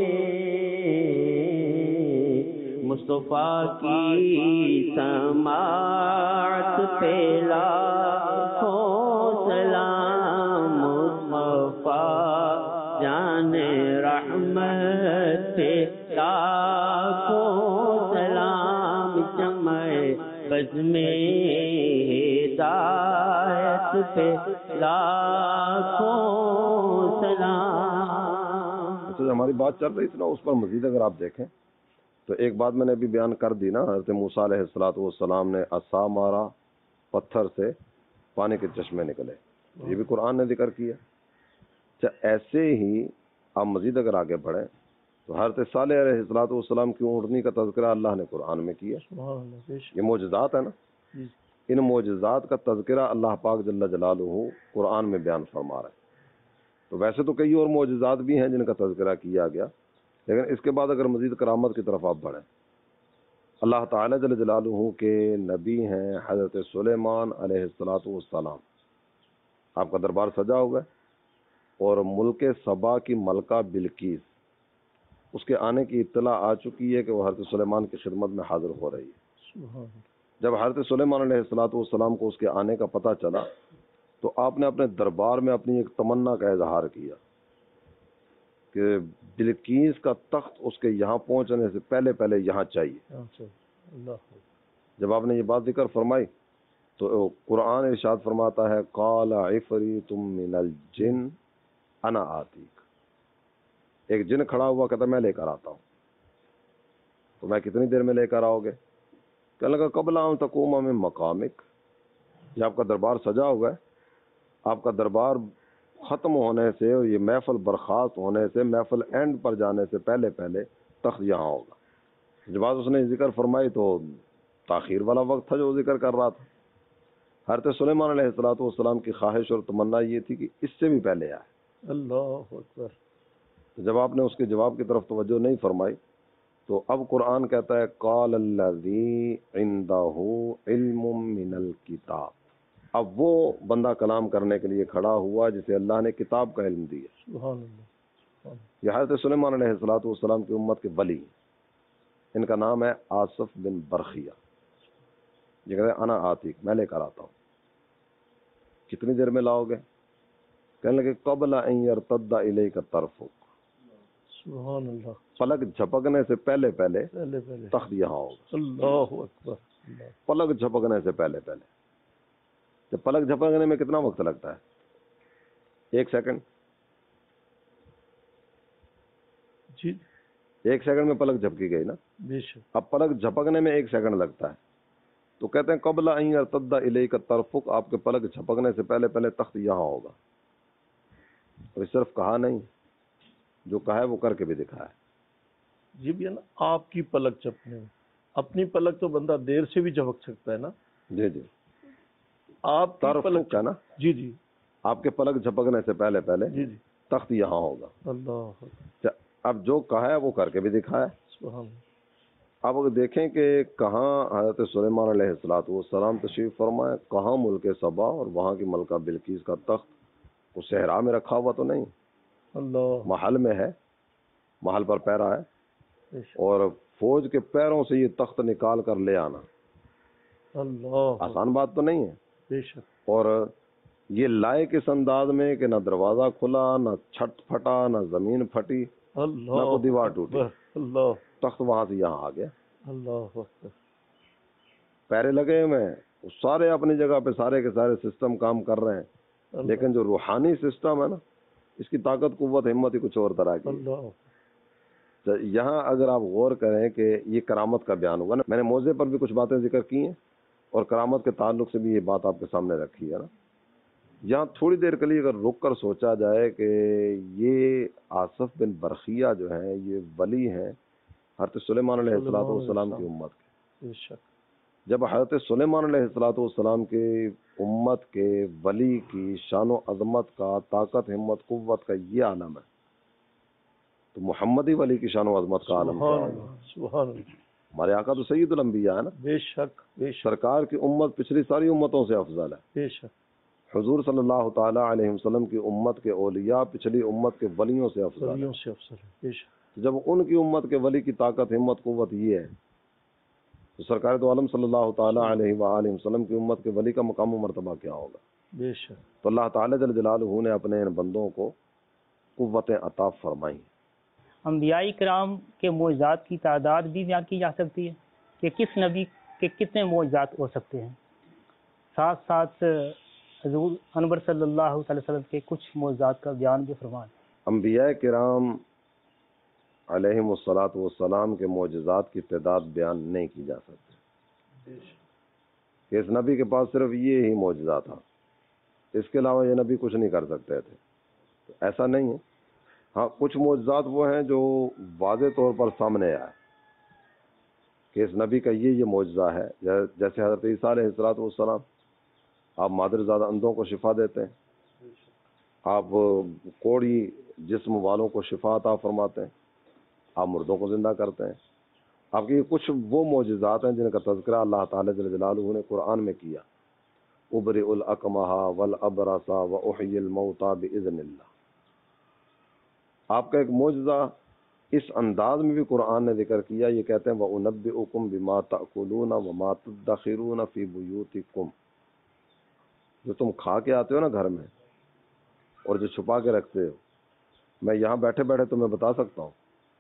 مصطفیٰ کی سماعت پہ لاکھوں سلام. مصطفیٰ جان رحمت پہ لاکھوں سلام. شمع بز میں ہدایت پہ لاکھوں سلام. اچھا, ہماری بات چل رہی تھی نا, اس پر مزید اگر آپ دیکھیں تو ایک بات میں نے ابھی بیان کر دی نا, حضرت موسیٰ علیہ السلام نے عصا مارا, پتھر سے پانی کے چشمے نکلے, یہ بھی قرآن نے ذکر کیا. اچھا, ایسے ہی آپ مزید اگر آگے بڑھیں تو حضرت صالح علیہ السلام کی اونٹنی کا تذکرہ اللہ نے قرآن میں کیا. سبحان اللہ. بے شک. یہ معجزات ہے نا. ان معجزات کا تذکرہ اللہ پاک جل جلالہ قرآن میں بیان فرما رہے ہیں۔ تو ویسے تو کئی اور معجزات بھی ہیں جن کا تذکرہ کیا گیا، لیکن اس کے بعد اگر مزید کرامت کی طرف آپ بڑھیں، اللہ تعالی جل جلالہ کے نبی ہیں حضرت سلیمان علیہ الصلاۃ والسلام، آپ کا دربار سجا ہوا ہے، اور ملک سبا کی ملکہ بلقیس، اس کے آنے کی اطلاع آ چکی ہے کہ وہ حضرت سلیمان کی خدمت میں حاضر ہو رہی ہے۔ سبحان اللہ۔ جب حضرت سلیمان علیہ الصلاۃ والسلام کو اس کے آنے کا پتہ چلا تو آپ نے اپنے دربار میں اپنی ایک تمنا کا اظہار کیا کہ بلقیس کا تخت اس کے یہاں پہنچنے سے پہلے پہلے یہاں چاہیے۔ اچھا، اللہ جب آپ نے یہ بات ذکر فرمائی تو قرآن ارشاد فرماتا ہے قال عفریت من الجن انا آتیک، ایک جن کھڑا ہوا کہتا میں لے کر آتا ہوں۔ تو میں کتنی دیر میں لے کر آؤ گے؟ کہنے لگا قبل ان تقوم من مقامک، یہ آپ کا دربار سجا ہوا ہے، آپ کا دربار ختم ہونے سے اور یہ محفل برخاست ہونے سے، محفل اینڈ پر جانے سے پہلے پہلے تخت یہاں ہوگا۔ جب بات اس نے ذکر فرمائی تو تاخیر والا وقت تھا جو ذکر کر رہا تھا۔ حضرت سلیمان علیہ الصلوۃ والسلام کی خواہش اور تمنا یہ تھی کہ اس سے بھی پہلے آئے۔ اللہ اکبر۔ جب آپ نے اس کے جواب کی طرف توجہ نہیں فرمائی تو اب قرآن کہتا ہے قال الذی عندہ علم من الکتاب، اب وہ بندہ کلام کرنے کے لیے کھڑا ہوا جسے اللہ نے کتاب کا علم دیا۔ سبحان اللہ۔ یہ حضرت سلیمان علیہ الصلوۃ والسلام کی امت کے ولی ہیں، ان کا نام ہے آصف بن برخیہ۔ یہ کہتے ہیں انا آتیک، میں لے کر آتا ہوں۔ کتنی دیر میں لاؤ گے؟ کہنے لگے قبل ان یرتد الیک طرفک، سبحان اللہ۔ پلک جھپکنے سے پہلے پہلے پہلے پہلے۔ تخت یہاں ہوگا۔ اللہ اکبر۔ اللہ۔ پلک جھپکنے سے پہلے پہلے۔ جب پلک جھپکنے میں کتنا وقت لگتا ہے؟ 1 سیکنڈ۔ جی 1 سیکنڈ میں پلک جھپکی گئی نا۔ بے شک۔ اب پلک جھپکنے میں 1 سیکنڈ لگتا ہے، تو کہتے ہیں قبل ان یرتد الیک طرفک، آپ کے پلک جھپکنے سے پہلے پہلے تخت یہاں ہوگا۔ اور صرف کہا نہیں، جو کہا ہے وہ کر کے بھی دکھایا ہے۔ یہ بھی ہے نا آپ کی پلک جھپکنے میں، اپنی پلک تو بندہ دیر سے بھی جھپک سکتا ہے نا، جی جی، آپ کی طرفک پلک ہے نا، جی جی آپ کے پلک جھپکنے سے پہلے پہلے جی جی۔ تخت یہاں ہوگا۔ اللہ اچھا، اب جو کہا ہے وہ کر کے بھی دکھایا ہے۔ سبحان اللہ۔ اب اگر دیکھیں کہ کہاں حضرت سلیمان علیہ الصلوۃ والسلام تشریف فرمائے، کہاں ملک سبا اور وہاں کی ملکہ بلقیس کا تخت، وہ صحرا میں رکھا ہوا تو نہیں، اللہ محل میں ہے، محل پر پیرا ہے، بے شک۔ اور فوج کے پیروں سے یہ تخت نکال کر لے آنا اللہ آسان بات تو نہیں ہے۔ بے شک۔ اور یہ لائے کس انداز میں کہ نہ دروازہ کھلا، نہ چھت پھٹا، نہ زمین پھٹی، نہ اللہ کوئی دیوار ٹوٹی، اکبر۔ اللہ تخت وہاں سے یہاں آ گیا۔ اللہ اکبر۔ پیرے لگے ہوئے ہیں، وہ سارے اپنی جگہ پہ سارے کے سارے سسٹم کام کر رہے ہیں، اللہ لیکن جو روحانی سسٹم ہے نا، اس کی طاقت قوت ہمت ہی کچھ اور طرح کی ہے۔ اللہ تو یہاں اگر آپ غور کریں کہ یہ کرامت کا بیان ہوا نا، میں نے موضوع پر بھی کچھ باتیں ذکر کی ہیں اور کرامت کے تعلق سے بھی یہ بات آپ کے سامنے رکھی ہے نا، یہاں تھوڑی دیر کے لیے اگر رک کر سوچا جائے کہ یہ آصف بن برخیہ جو ہیں یہ ولی ہیں حضرت سلیمان علیہ الصلوۃ والسلام کی امت کے۔ بے شک۔ جب حضرت سلیمان علیہ الصلوۃ والسلام کی امت کے ولی کی شان و عظمت کا، طاقت ہمت قوت کا یہ عالم ہے، تو محمدی ولی کی شان و عظمت کا عالم کیا سبحان ہوگا؟ اللہ سبحان اللہ۔ ہمارے آقا تو سید الانبیاء ہے نا، بے شک بے شک سرکار کی امت پچھلی ساری امتوں سے افضل ہے۔ بے شک۔ حضور صلی اللہ تعالی علیہ وسلم کی امت کے اولیاء پچھلی امت کے ولیوں سے افضل ہے۔ ولیوں سے افضل ہے۔ بے شک۔ جب ان کی امت کے ولی کی طاقت ہمت قوت یہ ہے تو سرکار دو عالم صلی اللہ تعالی علیہ وآلہ وسلم کی امت کے ولی کا مقام و مرتبہ کیا ہوگا؟ بے شک۔ تو اللہ تعالی جل جلالہ نے اپنے ان بندوں کو قوتیں عطا فرمائی۔ انبیاء کرام کے معجزات کی تعداد بھی بیان کی جا سکتی ہے کہ کس نبی کے کتنے معجزات ہو سکتے ہیں، ساتھ ساتھ حضور انور صلی اللہ تعالی وسلم کے کچھ معجزات کا بیان بھی فرمائیں۔ انبیاء کرام علیہم الصلاۃ والسلام کے معجزات کی تعداد بیان نہیں کی جا سکتی کہ اس نبی کے پاس صرف یہ ہی معجزہ تھا، اس کے علاوہ یہ نبی کچھ نہیں کر سکتے تھے، تو ایسا نہیں ہے۔ ہاں کچھ معجزات وہ ہیں جو واضح طور پر سامنے آئے کہ اس نبی کا یہ معجزہ ہے. جیسے حضرت عیسیٰ علیہ السلام آپ مادر زادہ اندھوں کو شفا دیتے ہیں, آپ کوڑی جسم والوں کو شفا عطا فرماتے ہیں, آپ مردوں کو زندہ کرتے ہیں. آپ کے کچھ وہ معجزات ہیں جن کا تذکرہ اللہ تعالیٰ جل جلالہ نے قرآن میں کیا. ابرئ الاکمہ والابرص واحیی الموتى باذن اللہ. آپ کا ایک معجزہ اس انداز میں بھی قرآن نے ذکر کیا. یہ کہتے ہیں وَأُنَبِّئُكُم بِمَا تَأْكُلُونَ وَمَا تَدَّخِرُونَ فِي بُيُوتِكُم. جو تم کھا کے آتے ہو نا گھر میں اور جو چھپا کے رکھتے ہو, میں یہاں بیٹھے بیٹھے تمہیں بتا سکتا ہوں.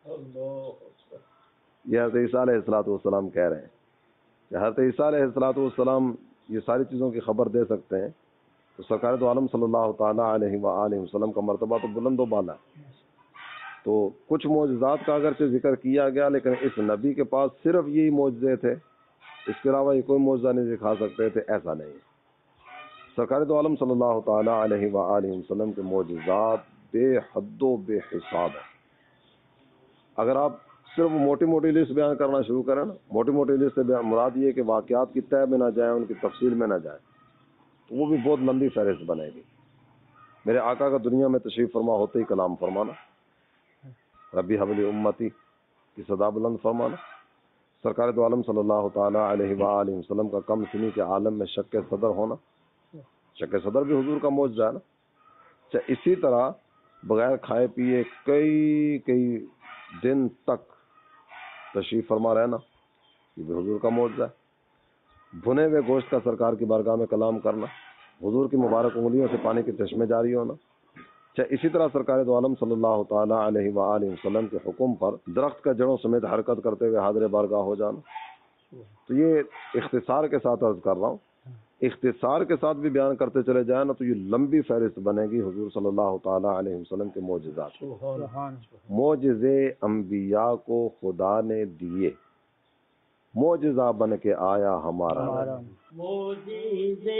یہ حضرت عیسیٰ علیہ السلام کہہ رہے ہیں کہ حضرت عیسیٰ علیہ السلام یہ ساری چیزوں کی خبر دے سکتے ہیں, تو سرکار دو عالم صلی اللہ تعالیٰ علیہ وآلہ وسلم کا مرتبہ تو بلند و بالا ہے. تو کچھ معجزات کا اگرچہ ذکر کیا گیا, لیکن اس نبی کے پاس صرف یہی معجزے تھے, اس کے علاوہ یہ کوئی معجزہ نہیں دکھا سکتے تھے, ایسا نہیں. سرکار دو عالم صلی اللہ تعالیٰ علیہ وآلہ وسلم کے معجزات بے حد و بے حساب ہیں. اگر آپ صرف موٹی موٹی لسٹ بیان کرنا شروع کریں نا, موٹی موٹی لسٹ سے مراد یہ کہ واقعات کی تہ میں نہ جائیں, ان کی تفصیل میں نہ جائیں, تو وہ بھی بہت لمبی فہرست بنے گی. میرے آقا کا دنیا میں تشریف فرما ہوتے ہی کلام فرمانا, ربی حبلی امتی کی صدا بلند فرمانا, سرکار دو عالم صلی اللہ تعالیٰ علیہ وآلہ وسلم کا کم سنی کے عالم میں شک صدر ہونا. شک صدر بھی حضور کا معجزہ ہے نا. اسی طرح بغیر کھائے پیے کئی دن تک تشریف فرما رہنا, یہ بھی حضور کا معجزہ ہے. بھنے ہوئے گوشت کا سرکار کی بارگاہ میں کلام کرنا, حضور کی مبارک انگلیوں سے پانی کے چشمے جاری ہونا. اسی طرح سرکار دو عالم صلی اللہ تعالیٰ علیہ وآلہ وسلم کے حکم پر درخت کا جڑوں سمیت حرکت کرتے ہوئے حاضر بارگاہ ہو جانا. تو یہ اختصار کے ساتھ عرض کر رہا ہوں, اختصار کے ساتھ بھی بیان کرتے چلے جائیں نا تو یہ لمبی فہرست بنے گی حضور صلی اللہ تعالیٰ علیہ وسلم کے معجزات. معجزے انبیاء کو خدا نے دیے, معجزہ بن کے آیا ہمارا. معجزے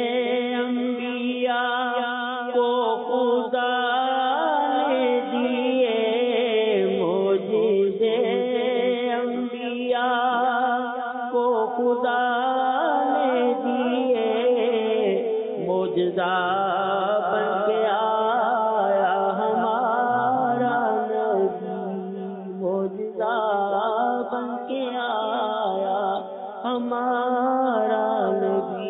انبیاء کو خدا نے دیے, معجزے انبیاء کو خدا نے دیے, معجزہ بن کے آیا ہمارا نبی, معجزہ بن کے آیا ہمارا نبی.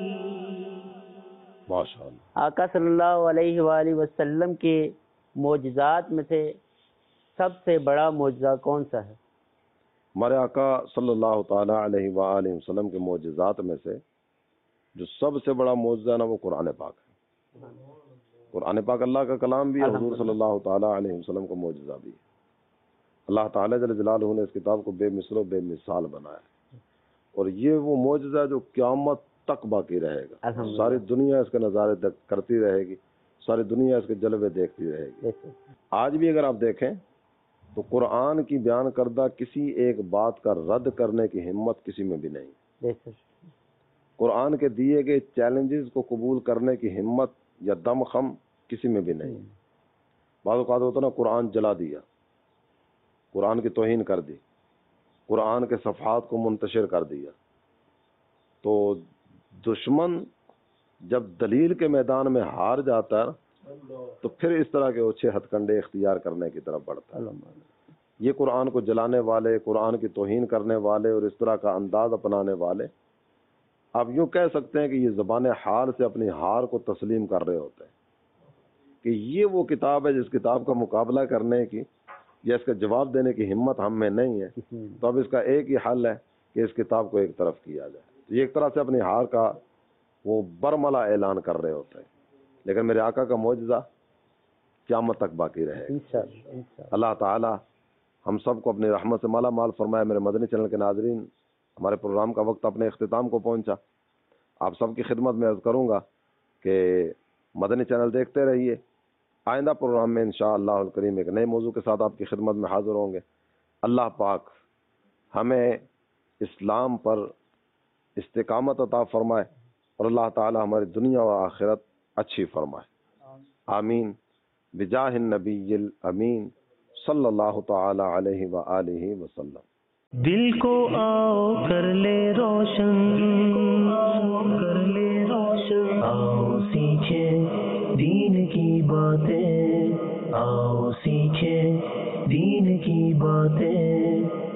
ماشاءاللہ. آقا صلی اللہ علیہ وآلہ وسلم کے معجزات میں سے سب سے بڑا معجزہ کون سا ہے؟ ہمارے آقا صلی اللہ تعالیٰ علیہ وآلہ وسلم کے معجزات میں سے جو سب سے بڑا معجزہ ہے نا, وہ قرآن پاک ہے. قرآن پاک اللہ کا کلام بھی ہے, حضور صلی اللہ تعالیٰ علیہ وسلم کا معجزہ بھی ہے. اللہ تعالیٰ جل جلالہ نے اس کتاب کو بے مثل و بے مثال بنایا ہے, اور یہ وہ معجزہ ہے جو قیامت تک باقی رہے گا. ساری دنیا اس کے نظارے کرتی رہے گی, ساری دنیا اس کے جلوے دیکھتی رہے گی. آج بھی اگر آپ دیکھیں تو قرآن کی بیان کردہ کسی ایک بات کا رد کرنے کی ہمت کسی میں بھی نہیں. قرآن کے دیے گئے چیلنجز کو قبول کرنے کی ہمت یا دم خم کسی میں بھی نہیں. بعض اوقات ہوتا نا, قرآن جلا دیا, قرآن کی توہین کر دی, قرآن کے صفحات کو منتشر کر دیا. تو دشمن جب دلیل کے میدان میں ہار جاتا ہے تو پھر اس طرح کے اچھے ہتھ کنڈے اختیار کرنے کی طرف بڑھتا ہے. یہ قرآن کو جلانے والے, قرآن کی توہین کرنے والے اور اس طرح کا انداز اپنانے والے, آپ یوں کہہ سکتے ہیں کہ یہ زبان حال سے اپنی ہار کو تسلیم کر رہے ہوتے ہیں کہ یہ وہ کتاب ہے جس کتاب کا مقابلہ کرنے کی یا اس کا جواب دینے کی ہمت ہم میں نہیں ہے. تو اب اس کا ایک ہی حل ہے کہ اس کتاب کو ایک طرف کیا جائے. تو یہ ایک طرح سے اپنی ہار کا وہ برملا اعلان کر رہے ہوتے ہیں. لیکن میرے آقا کا معجزہ قیامت تک باقی رہے گا. اللہ تعالی ہم سب کو اپنی رحمت سے مالا مال فرمائے. میرے مدنی چینل کے ناظرین, ہمارے پروگرام کا وقت اپنے اختتام کو پہنچا. آپ سب کی خدمت میں عرض کروں گا کہ مدنی چینل دیکھتے رہیے. آئندہ پروگرام میں انشاءاللہ الکریم ایک نئے موضوع کے ساتھ آپ کی خدمت میں حاضر ہوں گے. اللہ پاک ہمیں اسلام پر استقامت عطا فرمائے اور اللہ تعالی ہماری دنیا و آخرت اچھی فرمائے. آمین بجاہ النبی الامین صلی اللہ تعالی علیہ وآلہ وسلم. دل کو آؤ کر لے روشن، کر لے روشن، آؤ سیکھے دین کی باتیں، آؤ سیکھے دین کی باتیں۔